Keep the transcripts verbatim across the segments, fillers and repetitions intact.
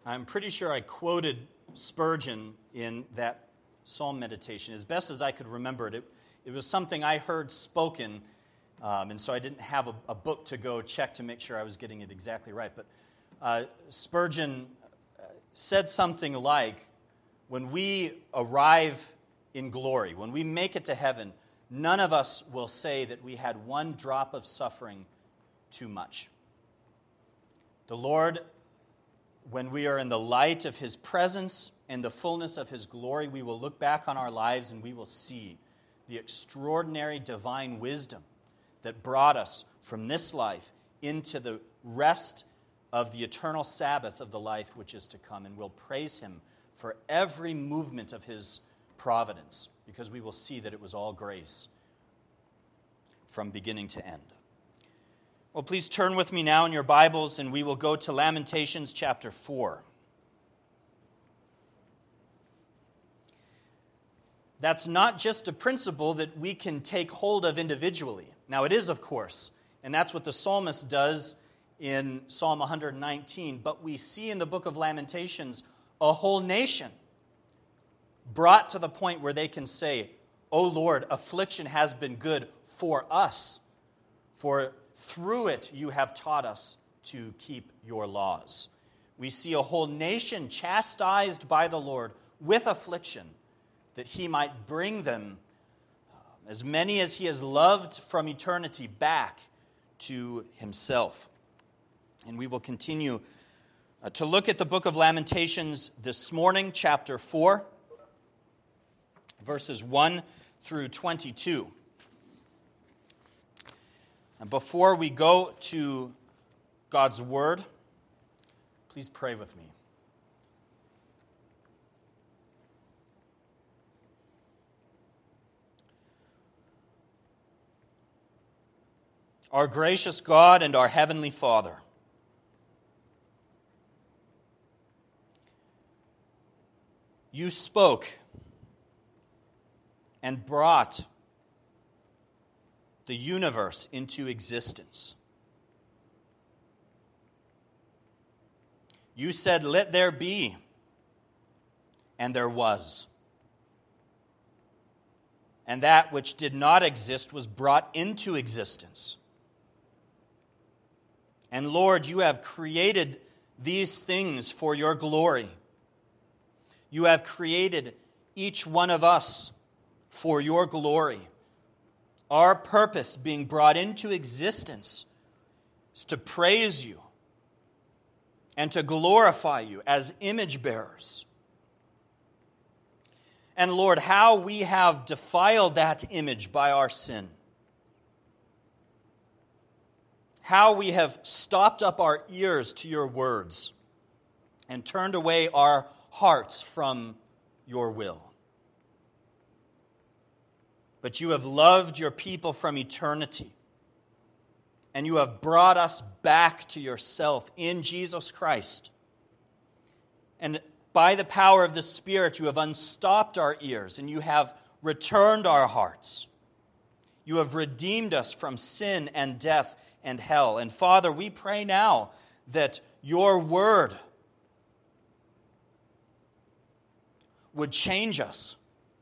I'm pretty sure I quoted Spurgeon in that psalm meditation as best as I could remember it. It, it was something I heard spoken, um, and so I didn't have a, a book to go check to make sure I was getting it exactly right. But uh, Spurgeon said something like, when we arrive in glory, when we make it to heaven, none of us will say that we had one drop of suffering too much. The Lord, when we are in the light of His presence and the fullness of His glory, we will look back on our lives and we will see the extraordinary divine wisdom that brought us from this life into the rest of the eternal Sabbath of the life which is to come. And we'll praise Him for every movement of His providence, because we will see that it was all grace from beginning to end. Well, please turn with me now in your Bibles, and we will go to Lamentations chapter four. That's not just a principle that we can take hold of individually. Now, it is, of course, and that's what the psalmist does in Psalm one nineteen, but we see in the book of Lamentations a whole nation brought to the point where they can say, "O Lord, affliction has been good for us, for through it you have taught us to keep your laws." We see a whole nation chastised by the Lord with affliction, that He might bring them, as many as He has loved from eternity, back to Himself. And we will continue uh, to look at the book of Lamentations this morning, chapter four, verses one through twenty-two. And before we go to God's Word, please pray with me. Our gracious God and our heavenly Father, You spoke and brought the universe into existence. You said, "Let there be," and there was. And that which did not exist was brought into existence. And Lord, You have created these things for Your glory. You have created each one of us for Your glory. Our purpose being brought into existence is to praise You and to glorify You as image bearers. And Lord, how we have defiled that image by our sin. How we have stopped up our ears to Your words and turned away our hearts from Your will. But You have loved Your people from eternity, and You have brought us back to Yourself in Jesus Christ. And by the power of the Spirit, You have unstopped our ears, and You have returned our hearts. You have redeemed us from sin and death and hell. And Father, we pray now that Your word would change us,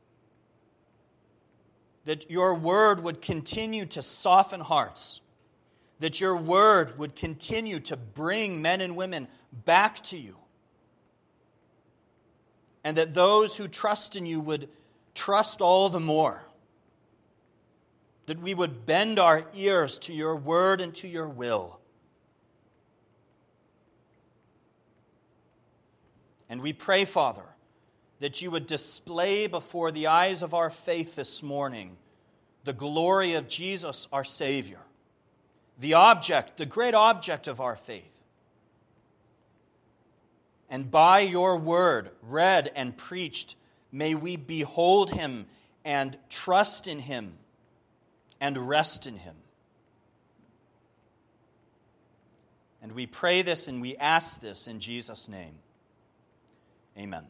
that Your word would continue to soften hearts, that Your word would continue to bring men and women back to You, and that those who trust in You would trust all the more, that we would bend our ears to Your word and to Your will. And we pray, Father, that You would display before the eyes of our faith this morning the glory of Jesus, our Savior, the object, the great object of our faith. And by Your word, read and preached, may we behold Him and trust in Him and rest in Him. And we pray this and we ask this in Jesus' name. Amen.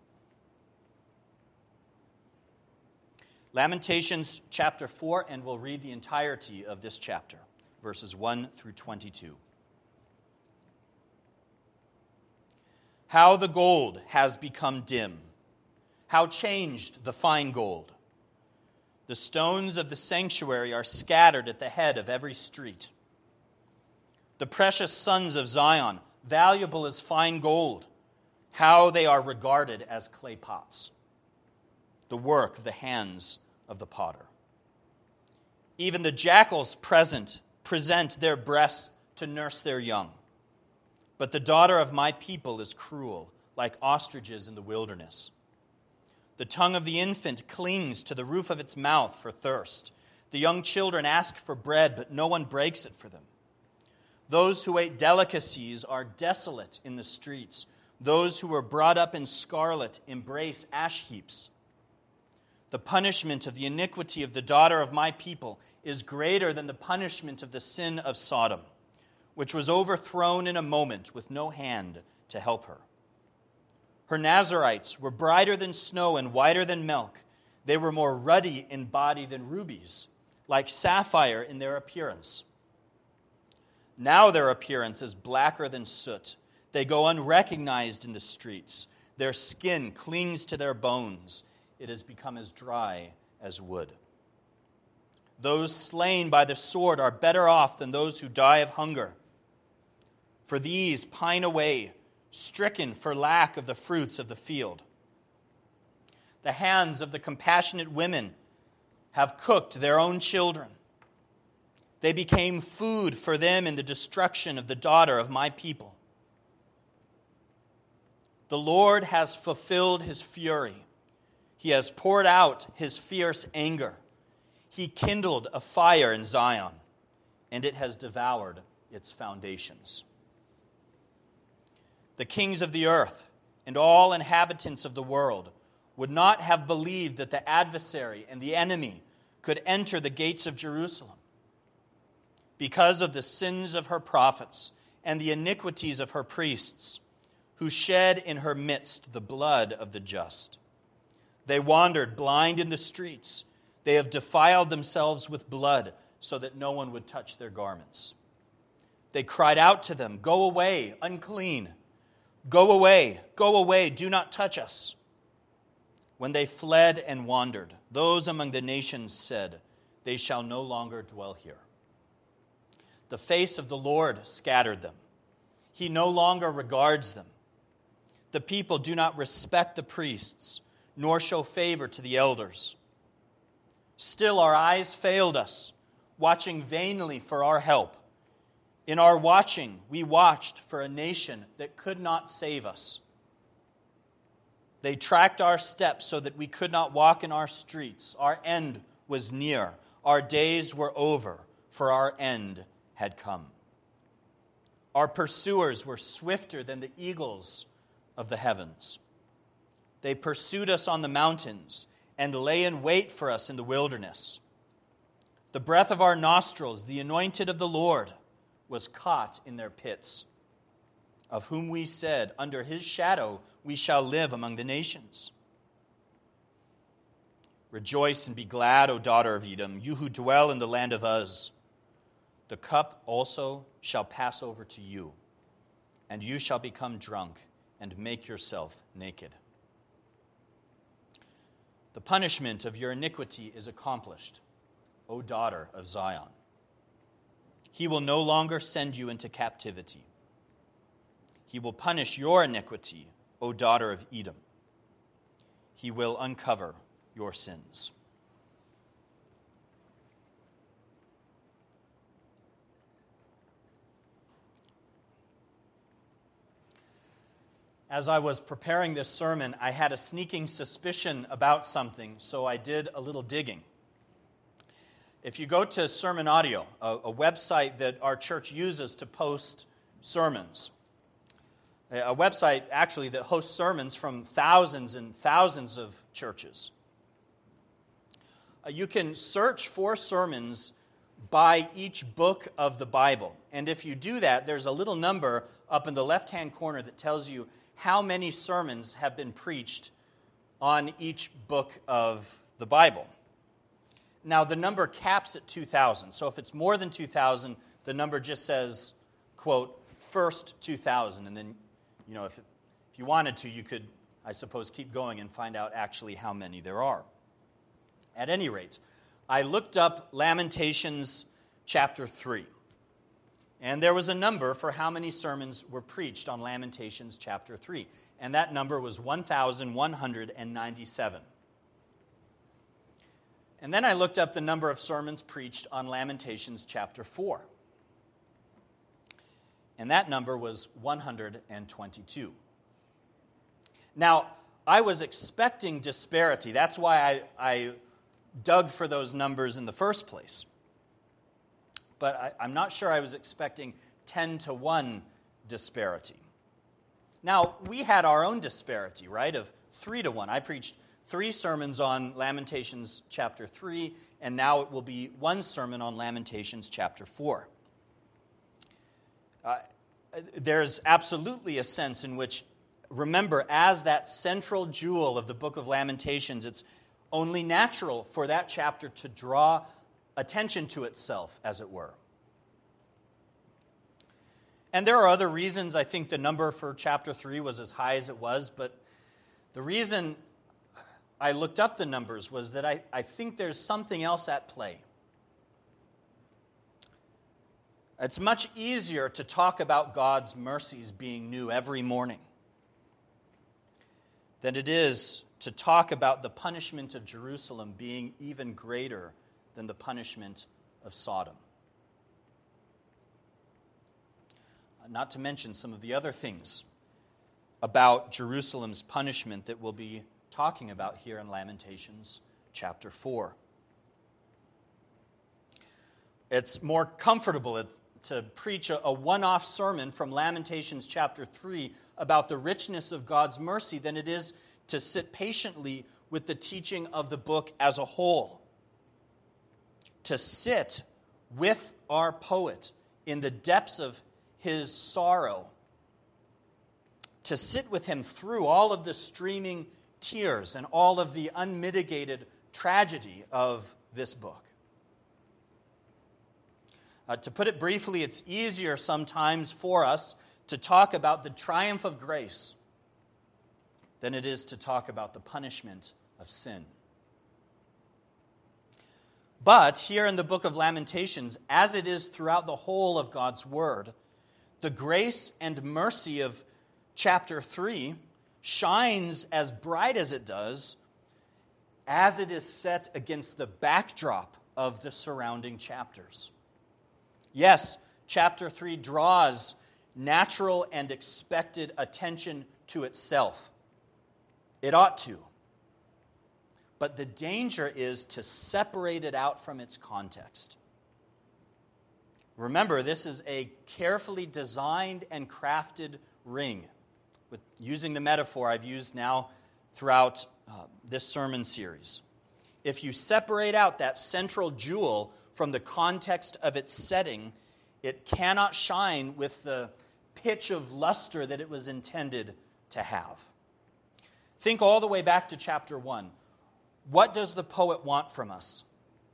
Lamentations chapter four, and we'll read the entirety of this chapter, verses one through twenty-two. How the gold has become dim. How changed the fine gold. The stones of the sanctuary are scattered at the head of every street. The precious sons of Zion, valuable as fine gold, how they are regarded as clay pots, the work of the hands of the potter. Even the jackals present present their breasts to nurse their young. But the daughter of my people is cruel, like ostriches in the wilderness. The tongue of the infant clings to the roof of its mouth for thirst. The young children ask for bread, but no one breaks it for them. Those who ate delicacies are desolate in the streets. Those who were brought up in scarlet embrace ash heaps. The punishment of the iniquity of the daughter of my people is greater than the punishment of the sin of Sodom, which was overthrown in a moment with no hand to help her. Her Nazarites were brighter than snow and whiter than milk. They were more ruddy in body than rubies, like sapphire in their appearance. Now their appearance is blacker than soot. They go unrecognized in the streets. Their skin clings to their bones. It has become as dry as wood. Those slain by the sword are better off than those who die of hunger. For these pine away, stricken for lack of the fruits of the field. The hands of the compassionate women have cooked their own children. They became food for them in the destruction of the daughter of my people. The Lord has fulfilled his fury. He has poured out his fierce anger. He kindled a fire in Zion, and it has devoured its foundations. The kings of the earth and all inhabitants of the world would not have believed that the adversary and the enemy could enter the gates of Jerusalem. Because of the sins of her prophets and the iniquities of her priests, who shed in her midst the blood of the just. They wandered blind in the streets. They have defiled themselves with blood so that no one would touch their garments. They cried out to them, "Go away, unclean. Go away, go away, do not touch us." When they fled and wandered, those among the nations said, "They shall no longer dwell here." The face of the Lord scattered them. He no longer regards them. The people do not respect the priests, nor show favor to the elders. Still our eyes failed us, watching vainly for our help. In our watching, we watched for a nation that could not save us. They tracked our steps so that we could not walk in our streets. Our end was near. Our days were over, for our end had come. Our pursuers were swifter than the eagles of the heavens. They pursued us on the mountains and lay in wait for us in the wilderness. The breath of our nostrils, the anointed of the Lord, was caught in their pits, of whom we said, "Under his shadow we shall live among the nations." Rejoice and be glad, O daughter of Edom, you who dwell in the land of Uz. The cup also shall pass over to you, and you shall become drunk and make yourself naked. The punishment of your iniquity is accomplished, O daughter of Zion. He will no longer send you into captivity. He will punish your iniquity, O daughter of Edom. He will uncover your sins. As I was preparing this sermon, I had a sneaking suspicion about something, so I did a little digging. If you go to Sermon Audio, a, a website that our church uses to post sermons, a website actually that hosts sermons from thousands and thousands of churches, uh, you can search for sermons by each book of the Bible. And if you do that, there's a little number up in the left-hand corner that tells you how many sermons have been preached on each book of the Bible. Now, the number caps at two thousand. So if it's more than two thousand, the number just says, quote, first two thousand. And then, you know, if it, If you wanted to, you could, I suppose, keep going and find out actually how many there are. At any rate, I looked up Lamentations chapter three, and there was a number for how many sermons were preached on Lamentations chapter three, and that number was one thousand one hundred ninety-seven. And then I looked up the number of sermons preached on Lamentations chapter four. And that number was one hundred twenty-two. Now, I was expecting disparity. That's why I, I dug for those numbers in the first place. But I, I'm not sure I was expecting ten to one disparity. Now, we had our own disparity, right, of three to one. I preached three sermons on Lamentations chapter three, and now it will be one sermon on Lamentations chapter four. Uh, there's absolutely a sense in which, remember, as that central jewel of the book of Lamentations, it's only natural for that chapter to draw attention to itself, as it were. And there are other reasons I think the number for chapter three was as high as it was, but the reason I looked up the numbers was that I, I think there's something else at play. It's much easier to talk about God's mercies being new every morning than it is to talk about the punishment of Jerusalem being even greater than the punishment of Sodom. Not to mention some of the other things about Jerusalem's punishment that we'll be talking about here in Lamentations chapter four. It's more comfortable to preach a one-off sermon from Lamentations chapter three about the richness of God's mercy than it is to sit patiently with the teaching of the book as a whole. To sit with our poet in the depths of his sorrow. To sit with him through all of the streaming tears and all of the unmitigated tragedy of this book. Uh, to put it briefly, it's easier sometimes for us to talk about the triumph of grace than it is to talk about the punishment of sin. But here in the book of Lamentations, as it is throughout the whole of God's Word, the grace and mercy of chapter three shines as bright as it does as it is set against the backdrop of the surrounding chapters. Yes, chapter three draws natural and expected attention to itself. It ought to. But the danger is to separate it out from its context. Remember, this is a carefully designed and crafted ring, with using the metaphor I've used now throughout uh, this sermon series. If you separate out that central jewel from the context of its setting, it cannot shine with the pitch of luster that it was intended to have. Think all the way back to chapter one. What does the poet want from us?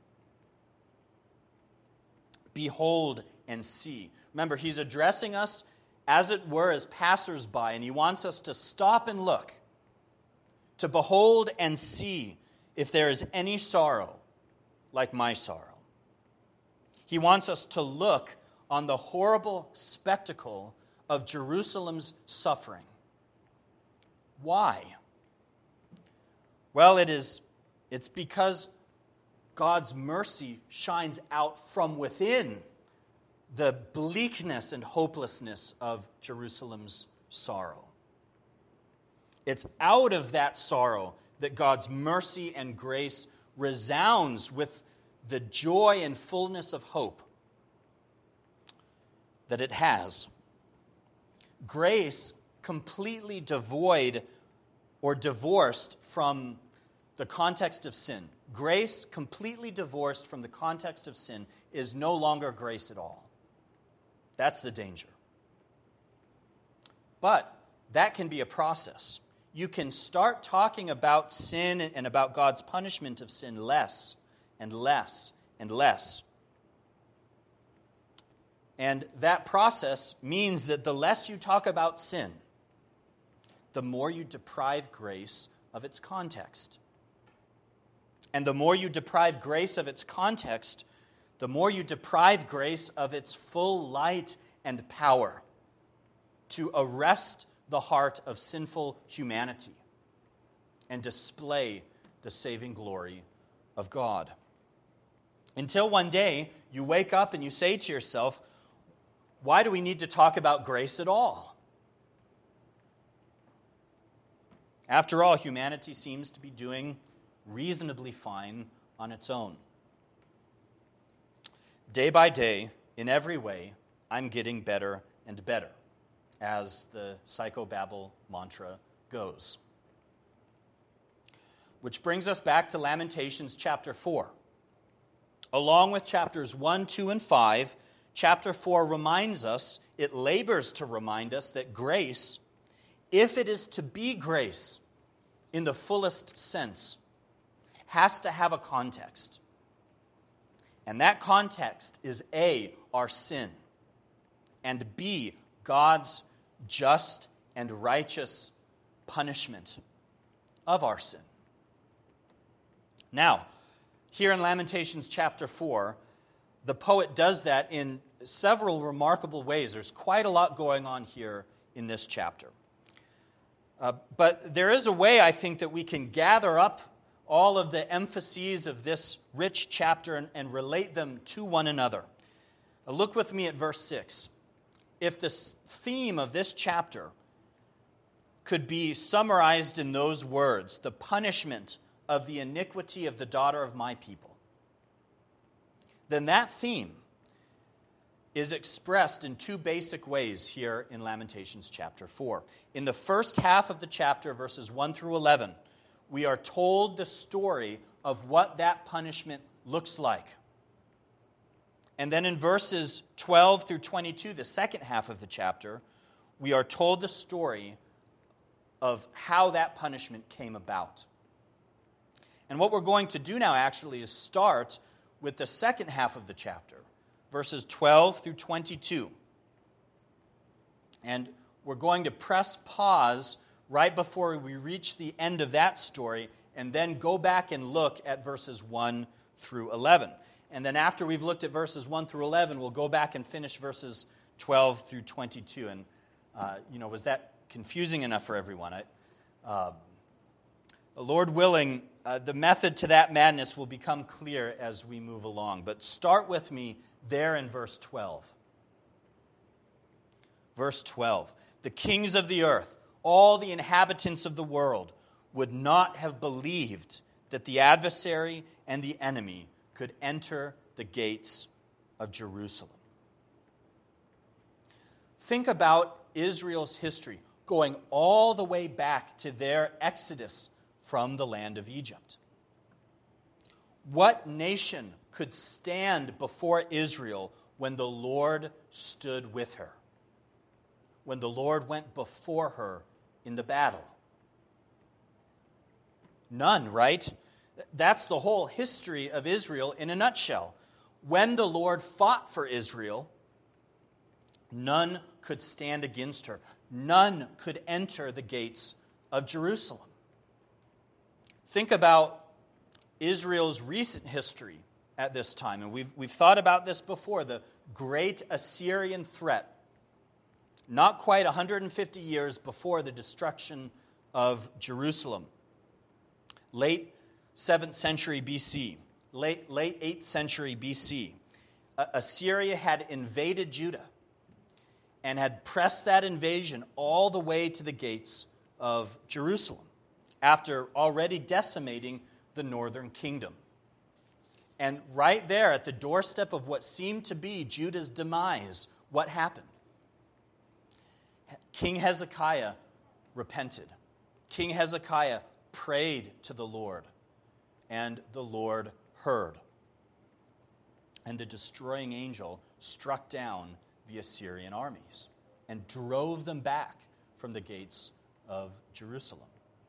Behold and see. Remember, he's addressing us, as it were, as passers-by, and he wants us to stop and look, to behold and see if there is any sorrow like my sorrow. He wants us to look on the horrible spectacle of Jerusalem's suffering. Why? Well, it is, it's because God's mercy shines out from within the bleakness and hopelessness of Jerusalem's sorrow. It's out of that sorrow that God's mercy and grace resounds with the joy and fullness of hope that it has. Grace completely devoid or divorced from the context of sin. Grace completely divorced from the context of sin is no longer grace at all. That's the danger. But that can be a process. You can start talking about sin and about God's punishment of sin less and less and less. And that process means that the less you talk about sin, the more you deprive grace of its context. And the more you deprive grace of its context, the more you deprive grace of its full light and power to arrest the heart of sinful humanity and display the saving glory of God. Until one day you wake up and you say to yourself, why do we need to talk about grace at all? After all, humanity seems to be doing reasonably fine on its own. Day by day, in every way, I'm getting better and better, as the psychobabble mantra goes. Which brings us back to Lamentations chapter four. Along with chapters one, two, and five, chapter four reminds us, it labors to remind us that grace, if it is to be grace in the fullest sense, has to have a context. And that context is A, our sin, and B, God's just and righteous punishment of our sin. Now, here in Lamentations chapter four, the poet does that in several remarkable ways. There's quite a lot going on here in this chapter. Uh, but there is a way, I think, that we can gather up all of the emphases of this rich chapter and, and relate them to one another. Uh, look with me at verse six. If the theme of this chapter could be summarized in those words, the punishment of the iniquity of the daughter of my people, then that theme is expressed in two basic ways here in Lamentations chapter four. In the first half of the chapter, verses one through eleven, we are told the story of what that punishment looks like. And then in verses twelve through twenty-two, the second half of the chapter, we are told the story of how that punishment came about. And what we're going to do now actually is start with the second half of the chapter, verses twelve through twenty-two. And we're going to press pause right before we reach the end of that story and then go back and look at verses one through eleven. And then after we've looked at verses one through eleven, we'll go back and finish verses twelve through twenty-two. And, uh, you know, was that confusing enough for everyone? I, uh, Lord willing, uh, the method to that madness will become clear as we move along. But start with me there in verse twelve. Verse twelve. The kings of the earth, all the inhabitants of the world, would not have believed that the adversary and the enemy could enter the gates of Jerusalem. Think about Israel's history, going all the way back to their exodus from the land of Egypt. What nation could stand before Israel when the Lord stood with her? When the Lord went before her in the battle? None, right? That's the whole history of Israel in a nutshell. When the Lord fought for Israel, none could stand against her. None could enter the gates of Jerusalem. Think about Israel's recent history at this time, and we've, we've thought about this before, the great Assyrian threat, not quite one hundred fifty years before the destruction of Jerusalem. Late seventh century B C, late, late eighth century B C, Assyria had invaded Judah and had pressed that invasion all the way to the gates of Jerusalem after already decimating the northern kingdom. And right there at the doorstep of what seemed to be Judah's demise, what happened? King Hezekiah repented. King Hezekiah prayed to the Lord, and the Lord heard. And the destroying angel struck down the Assyrian armies and drove them back from the gates of Jerusalem.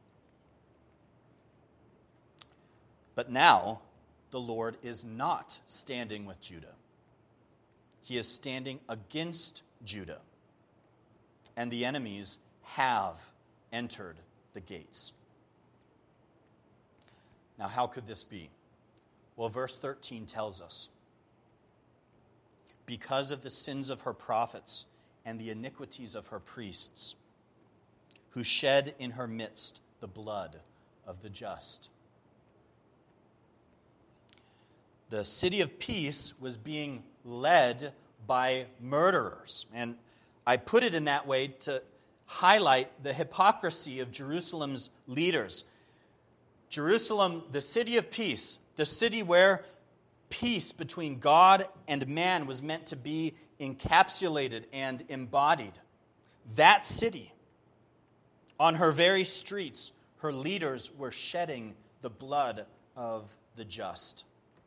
But now, the Lord is not standing with Judah. He is standing against Judah. And the enemies have entered the gates. Now, how could this be? Well, verse thirteen tells us, because of the sins of her prophets and the iniquities of her priests, who shed in her midst the blood of the just. The city of peace was being led by murderers. And I put it in that way to highlight the hypocrisy of Jerusalem's leaders. Jerusalem, the city of peace, the city where peace between God and man was meant to be encapsulated and embodied. That city, on her very streets, her leaders were shedding the blood of the just.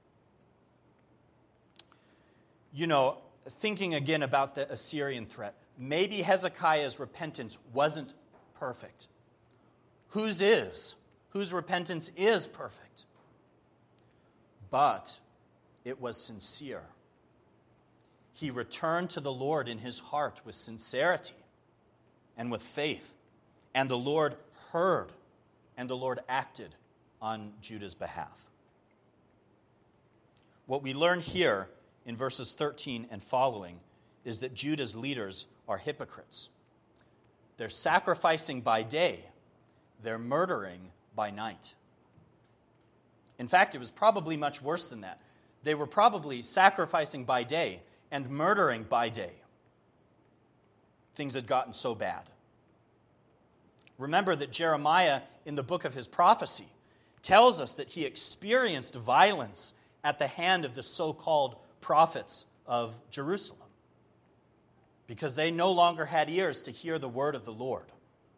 You know, thinking again about the Assyrian threat, maybe Hezekiah's repentance wasn't perfect. Whose is? Whose repentance is perfect? But it was sincere. He returned to the Lord in his heart with sincerity and with faith. And the Lord heard, and the Lord acted on Judah's behalf. What we learn here in verses thirteen and following is that Judah's leaders are hypocrites. They're sacrificing by day, they're murdering by night. In fact, it was probably much worse than that. They were probably sacrificing by day and murdering by day. Things had gotten so bad. Remember that Jeremiah, in the book of his prophecy, tells us that he experienced violence at the hand of the so-called prophets of Jerusalem because they no longer had ears to hear the word of the Lord.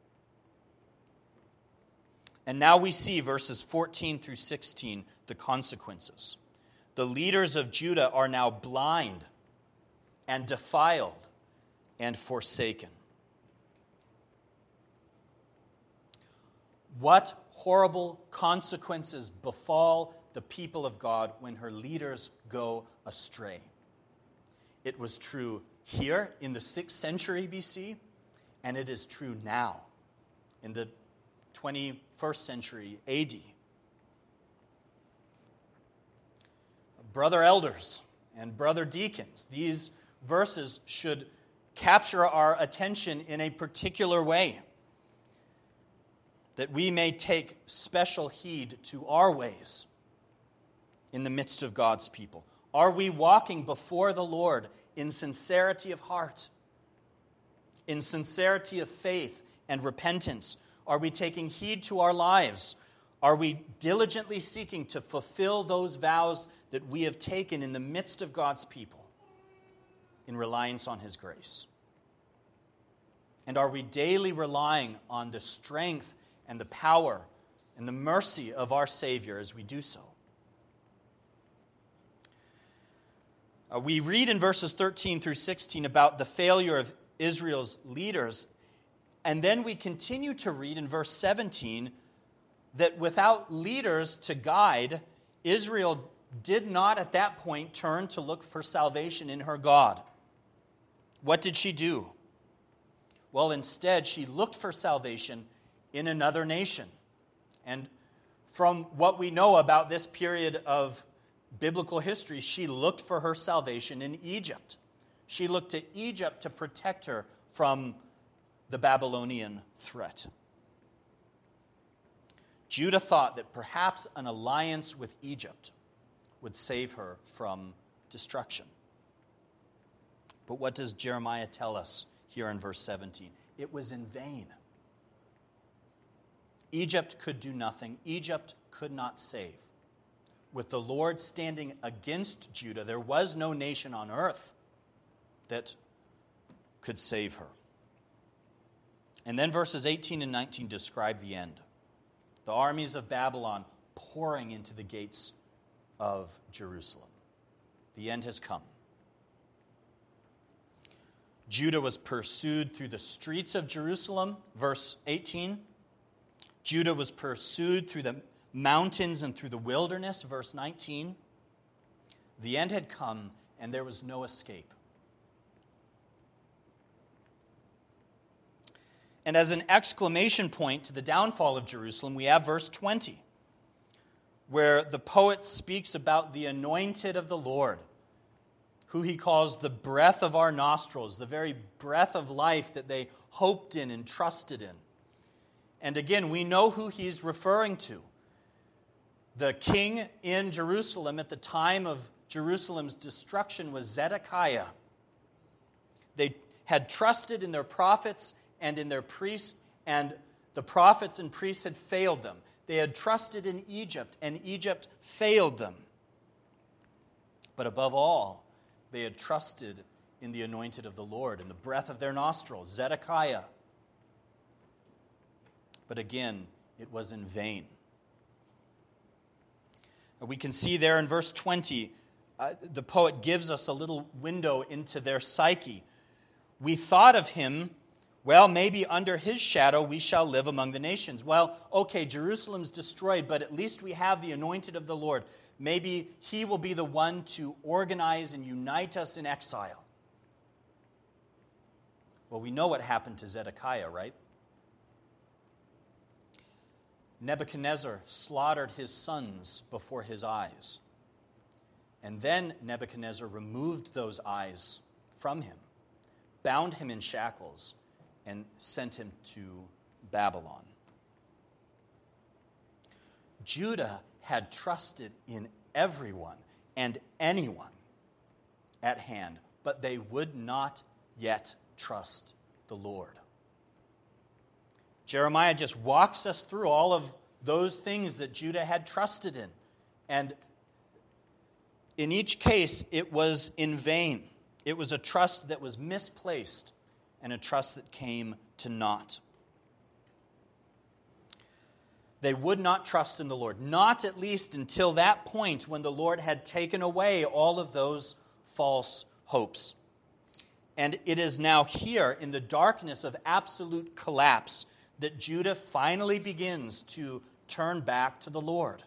And now we see verses fourteen through sixteen, the consequences. The leaders of Judah are now blind and defiled and forsaken. What horrible consequences befall the people of God when her leaders go astray. It was true here in the sixth century B C, and it is true now in the twenty-first century A D. Brother elders and brother deacons, these verses should capture our attention in a particular way, that we may take special heed to our ways in the midst of God's people. Are we walking before the Lord in sincerity of heart, in sincerity of faith and repentance? Are we taking heed to our lives? Are we diligently seeking to fulfill those vows that we have taken in the midst of God's people in reliance on his grace? And are we daily relying on the strength and the power and the mercy of our Savior as we do so? Uh, we read in verses thirteen through sixteen about the failure of Israel's leaders, and then we continue to read in verse seventeen that without leaders to guide, Israel did not at that point turn to look for salvation in her God. What did she do? Well, instead, she looked for salvation in another nation. And from what we know about this period of biblical history, she looked for her salvation in Egypt. She looked to Egypt to protect her from the Babylonian threat. Judah thought that perhaps an alliance with Egypt would save her from destruction. But what does Jeremiah tell us here in verse seventeen? It was in vain. Egypt could do nothing. Egypt could not save. With the Lord standing against Judah, there was no nation on earth that could save her. And then verses eighteen and nineteen describe the end. The armies of Babylon pouring into the gates of Jerusalem. The end has come. Judah was pursued through the streets of Jerusalem, verse eighteen. Judah was pursued through the mountains and through the wilderness, verse nineteen. The end had come, and there was no escape. And as an exclamation point to the downfall of Jerusalem, we have verse twenty, where the poet speaks about the anointed of the Lord, who he calls the breath of our nostrils, the very breath of life that they hoped in and trusted in. And again, we know who he's referring to. The king in Jerusalem at the time of Jerusalem's destruction was Zedekiah. They had trusted in their prophets and in their priests, and the prophets and priests had failed them. They had trusted in Egypt, and Egypt failed them. But above all, they had trusted in the anointed of the Lord, in the breath of their nostrils, Zedekiah. But again, it was in vain. We can see there in verse twenty, uh, the poet gives us a little window into their psyche. We thought of him, well, maybe under his shadow we shall live among the nations. Well, okay, Jerusalem's destroyed, but at least we have the anointed of the Lord. Maybe he will be the one to organize and unite us in exile. Well, we know what happened to Zedekiah, right? Nebuchadnezzar slaughtered his sons before his eyes. And then Nebuchadnezzar removed those eyes from him, bound him in shackles, and sent him to Babylon. Judah had trusted in everyone and anyone at hand, but they would not yet trust the Lord. Jeremiah just walks us through all of those things that Judah had trusted in. And in each case, it was in vain. It was a trust that was misplaced and a trust that came to naught. They would not trust in the Lord, not at least until that point when the Lord had taken away all of those false hopes. And it is now here in the darkness of absolute collapse that Judah finally begins to turn back to the Lord.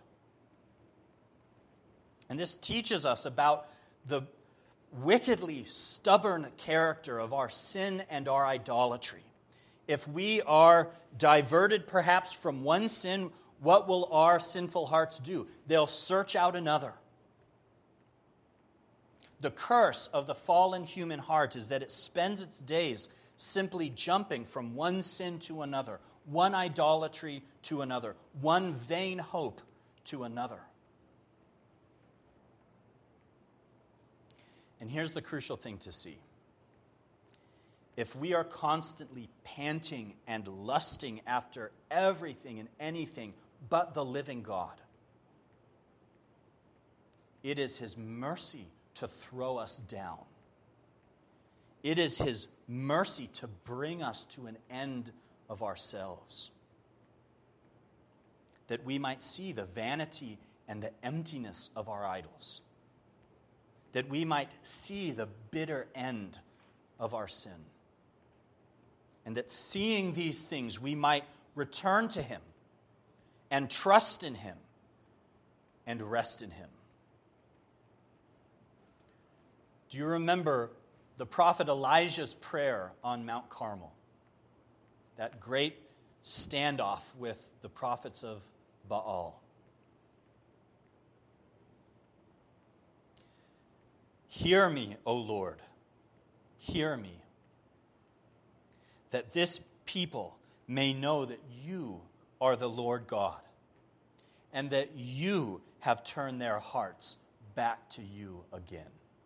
And this teaches us about the wickedly stubborn character of our sin and our idolatry. If we are diverted perhaps from one sin, what will our sinful hearts do? They'll search out another. The curse of the fallen human heart is that it spends its days simply jumping from one sin to another, one idolatry to another, one vain hope to another. And here's the crucial thing to see. If we are constantly panting and lusting after everything and anything but the living God, it is his mercy to throw us down. It is his mercy to bring us to an end of ourselves, that we might see the vanity and the emptiness of our idols, that we might see the bitter end of our sin, and that seeing these things we might return to him and trust in him and rest in him. Do you remember the prophet Elijah's prayer on Mount Carmel? That great standoff with the prophets of Baal. Hear me, O Lord, hear me, that this people may know that you are the Lord God, and that you have turned their hearts back to you again.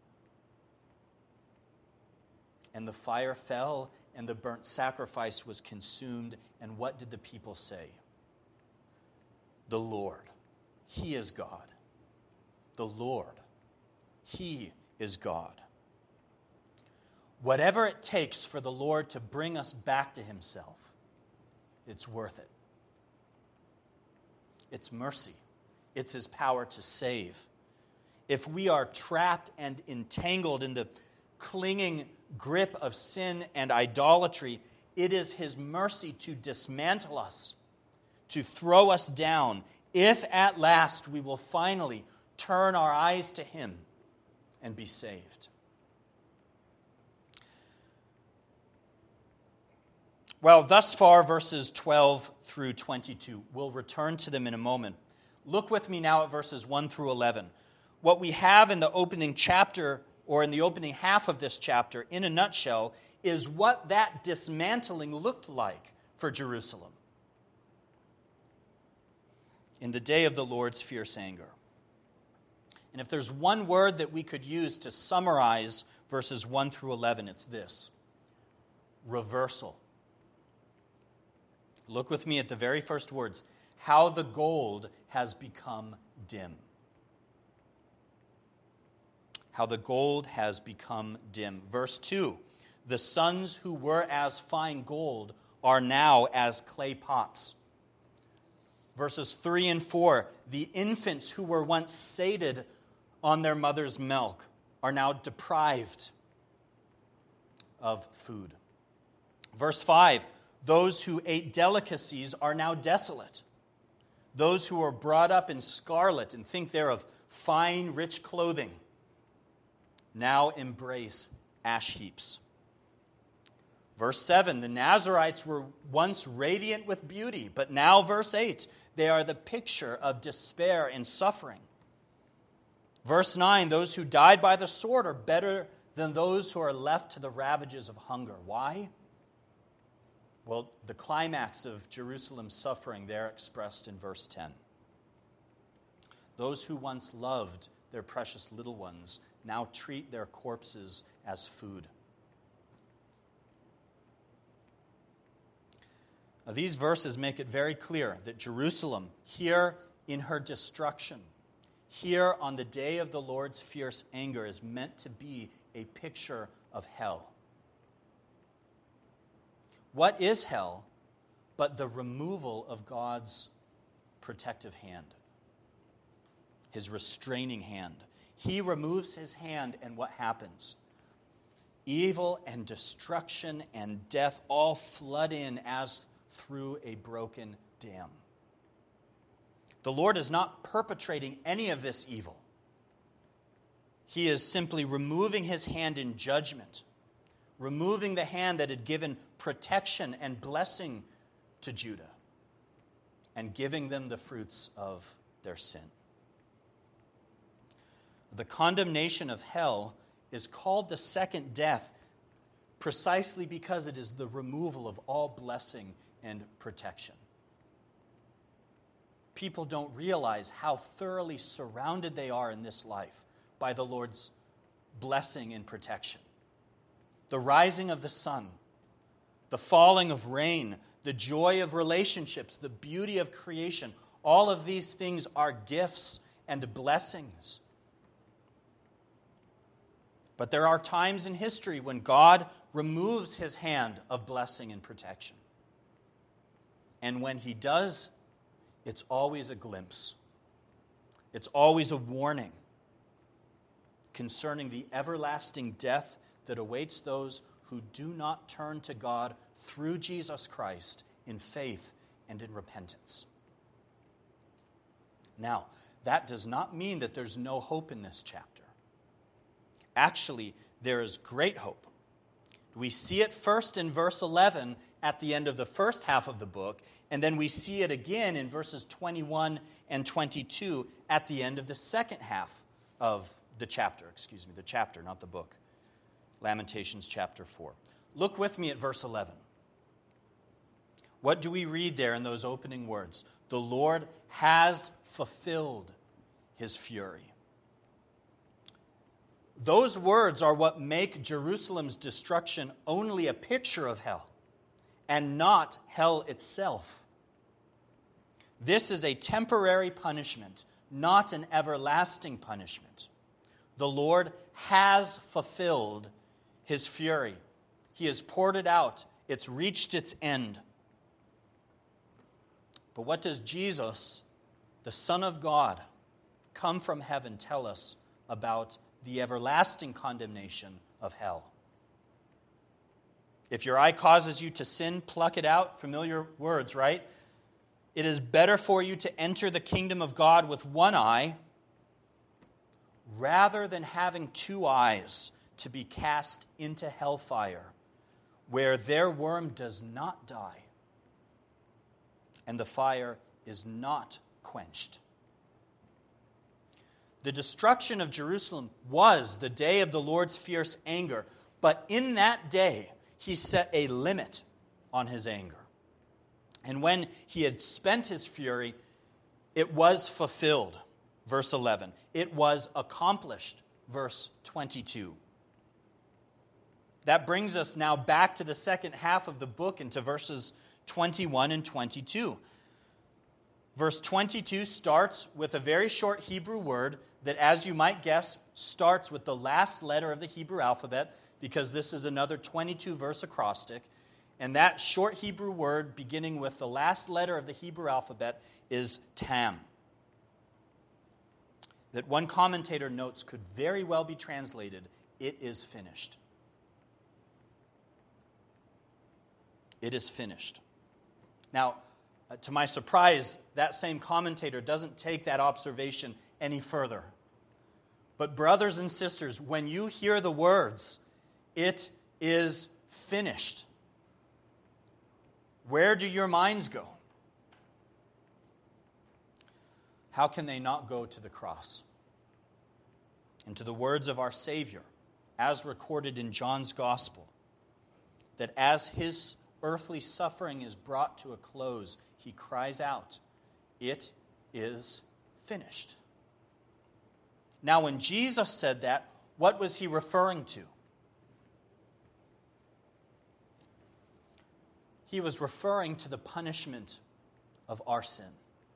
And the fire fell, and the burnt sacrifice was consumed. And what did the people say? The Lord, he is God. The Lord, he is God. Whatever it takes for the Lord to bring us back to himself, it's worth it. It's mercy. It's his power to save. If we are trapped and entangled in the clinging grip of sin and idolatry, it is his mercy to dismantle us, to throw us down, if at last we will finally turn our eyes to him and be saved. Well, thus far, verses twelve through twenty-two. We'll return to them in a moment. Look with me now at verses one through eleven. What we have in the opening chapter, or in the opening half of this chapter, in a nutshell, is what that dismantling looked like for Jerusalem in the day of the Lord's fierce anger. And if there's one word that we could use to summarize verses one through eleven, it's this: reversal. Look with me at the very first words. How the gold has become dim. How the gold has become dim. Verse two. The sons who were as fine gold are now as clay pots. Verses three and four. The infants who were once sated on their mother's milk are now deprived of food. Verse five. Those who ate delicacies are now desolate. Those who are brought up in scarlet and think they're of fine, rich clothing now embrace ash heaps. Verse seven, the Nazarites were once radiant with beauty, but now, verse eight, they are the picture of despair and suffering. Verse nine, those who died by the sword are better than those who are left to the ravages of hunger. Why? Well, the climax of Jerusalem's suffering there expressed in verse ten. Those who once loved their precious little ones now treat their corpses as food. Now, these verses make it very clear that Jerusalem, here in her destruction, here on the day of the Lord's fierce anger, is meant to be a picture of hell. What is hell but the removal of God's protective hand, his restraining hand? He removes his hand, and what happens? Evil and destruction and death all flood in as through a broken dam. The Lord is not perpetrating any of this evil. He is simply removing his hand in judgment, removing the hand that had given protection and blessing to Judah, and giving them the fruits of their sin. The condemnation of hell is called the second death precisely because it is the removal of all blessing and protection. People don't realize how thoroughly surrounded they are in this life by the Lord's blessing and protection. The rising of the sun, the falling of rain, the joy of relationships, the beauty of creation, all of these things are gifts and blessings. But there are times in history when God removes his hand of blessing and protection. And when he does, it's always a glimpse. It's always a warning concerning the everlasting death that awaits those who do not turn to God through Jesus Christ in faith and in repentance. Now, that does not mean that there's no hope in this chapter. Actually, there is great hope. We see it first in verse eleven at the end of the first half of the book, and then we see it again in verses twenty-one and twenty-two at the end of the second half of the chapter. Excuse me, the chapter, not the book. Lamentations chapter four. Look with me at verse eleven. What do we read there in those opening words? The Lord has fulfilled his fury. Those words are what make Jerusalem's destruction only a picture of hell and not hell itself. This is a temporary punishment, not an everlasting punishment. The Lord has fulfilled his fury. He has poured it out. It's reached its end. But what does Jesus, the Son of God, come from heaven, tell us about the everlasting condemnation of hell? If your eye causes you to sin, pluck it out. Familiar words, right? It is better for you to enter the kingdom of God with one eye rather than having two eyes to be cast into hellfire, where their worm does not die, and the fire is not quenched. The destruction of Jerusalem was the day of the Lord's fierce anger, but in that day he set a limit on his anger. And when he had spent his fury, it was fulfilled, verse eleven. It was accomplished, verse twenty-two. That brings us now back to the second half of the book, into verses twenty-one and twenty-two. Verse twenty-two starts with a very short Hebrew word that, as you might guess, starts with the last letter of the Hebrew alphabet, because this is another twenty-two verse acrostic. And that short Hebrew word, beginning with the last letter of the Hebrew alphabet, is tam. That one commentator notes could very well be translated, "It is finished." It is finished. Now, uh, to my surprise, that same commentator doesn't take that observation any further. But brothers and sisters, when you hear the words, "It is finished," where do your minds go? How can they not go to the cross and to the words of our Savior, as recorded in John's Gospel, that as his earthly suffering is brought to a close, he cries out, "It is finished." Now, when Jesus said that, what was he referring to? He was referring to the punishment of our sin.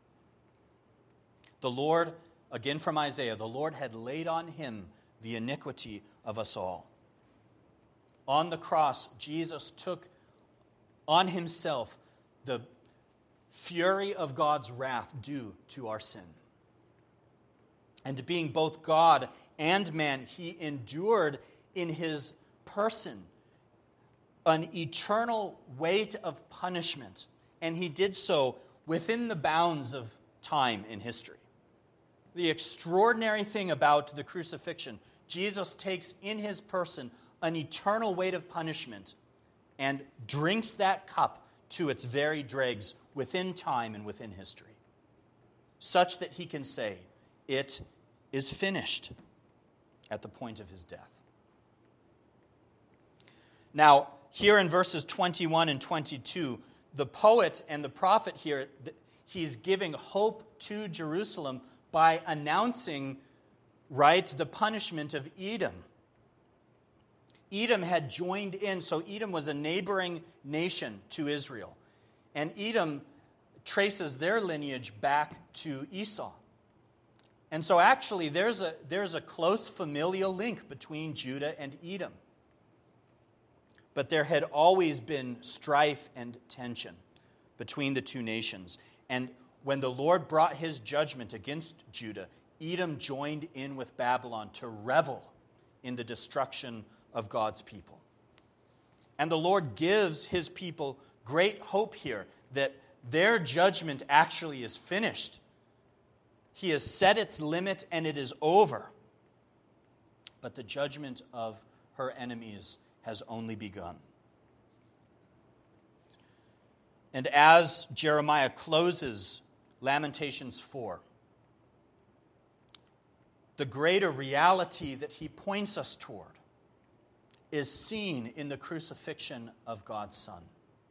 The Lord, again from Isaiah, the Lord had laid on him the iniquity of us all. On the cross, Jesus took on himself the fury of God's wrath due to our sin. And being both God and man, he endured in his person an eternal weight of punishment, and he did so within the bounds of time in history. The extraordinary thing about the crucifixion, Jesus takes in his person an eternal weight of punishment and drinks that cup to its very dregs within time and within history, such that he can say, "It is finished," at the point of his death. Now, here in verses twenty-one and twenty-two, the poet and the prophet here, he's giving hope to Jerusalem by announcing, right, the punishment of Edom. Edom had joined in, so Edom was a neighboring nation to Israel. And Edom traces their lineage back to Esau. And so actually there's a, there's a close familial link between Judah and Edom. But there had always been strife and tension between the two nations. And when the Lord brought his judgment against Judah, Edom joined in with Babylon to revel in the destruction of God's people. And the Lord gives his people great hope here that their judgment actually is finished. He has set its limit and it is over. But the judgment of her enemies has only begun. And as Jeremiah closes Lamentations four, the greater reality that he points us toward is seen in the crucifixion of God's Son.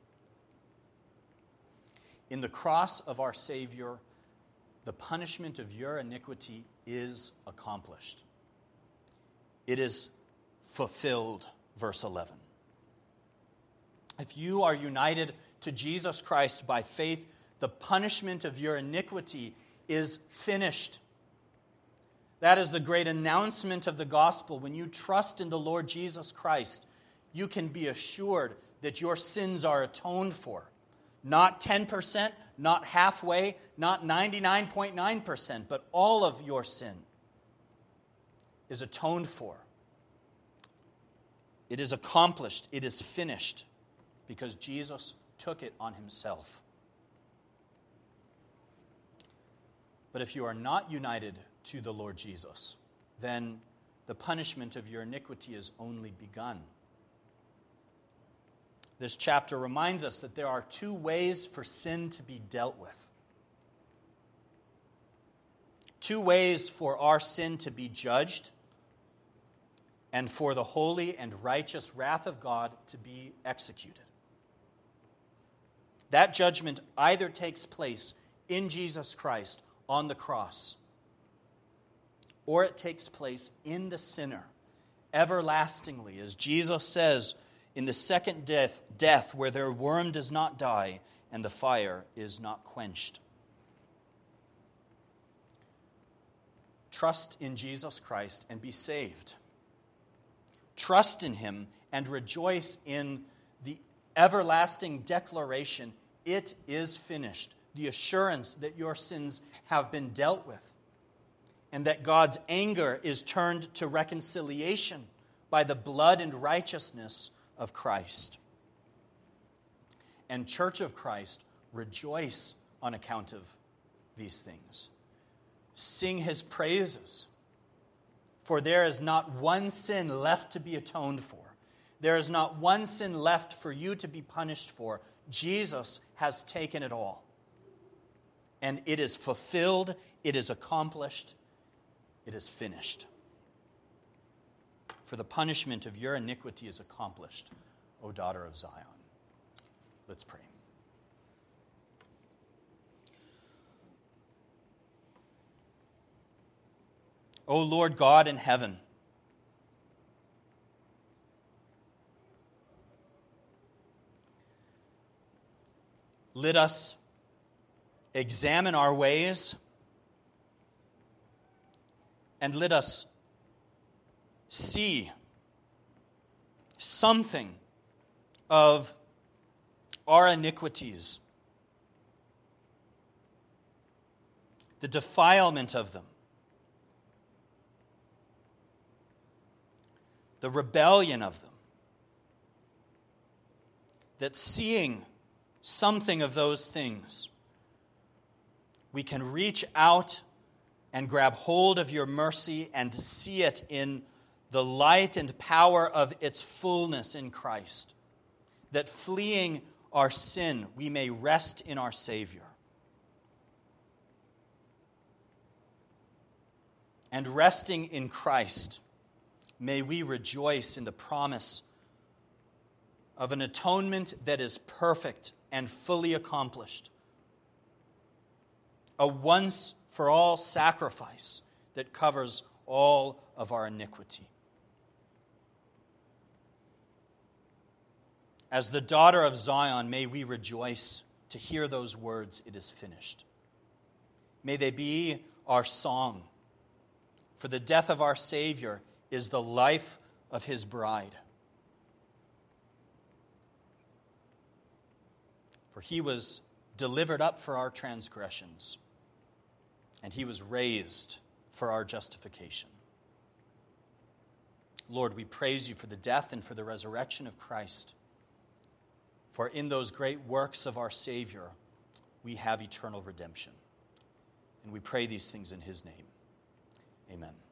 In the cross of our Savior, the punishment of your iniquity is accomplished. It is fulfilled, verse eleven. If you are united to Jesus Christ by faith, the punishment of your iniquity is finished. That is the great announcement of the gospel. When you trust in the Lord Jesus Christ, you can be assured that your sins are atoned for. Not ten percent, not halfway, not ninety-nine point nine percent, but all of your sin is atoned for. It is accomplished. It is finished because Jesus took it on himself. But if you are not united to the Lord Jesus, then the punishment of your iniquity is only begun. this chapter reminds us that there are two ways for sin to be dealt with. Two ways for our sin to be judged and for the holy and righteous wrath of God to be executed. That judgment either takes place in Jesus Christ on the cross, or it takes place in the sinner everlastingly, as Jesus says, in the second death, death where their worm does not die and the fire is not quenched. Trust in Jesus Christ and be saved. Trust in him and rejoice in the everlasting declaration, it is finished, the assurance that your sins have been dealt with, and that God's anger is turned to reconciliation by the blood and righteousness of Christ. And Church of Christ, rejoice on account of these things. Sing his praises, for there is not one sin left to be atoned for. There is not one sin left for you to be punished for. Jesus has taken it all. And it is fulfilled, it is accomplished, it is finished. For the punishment of your iniquity is accomplished, O daughter of Zion. Let's pray. O Lord God in heaven, let us examine our ways and let us see something of our iniquities, the defilement of them, the rebellion of them, that seeing something of those things, we can reach out and grab hold of your mercy and see it in the light and power of its fullness in Christ, that fleeing our sin, we may rest in our Savior. And resting in Christ, may we rejoice in the promise of an atonement that is perfect and fully accomplished, a once-for-all sacrifice that covers all of our iniquity. As the daughter of Zion, may we rejoice to hear those words, it is finished. May they be our song, for the death of our Savior is the life of his bride. For he was delivered up for our transgressions, and he was raised for our justification. Lord, we praise you for the death and for the resurrection of Christ. For in those great works of our Savior, we have eternal redemption. And we pray these things in his name. Amen.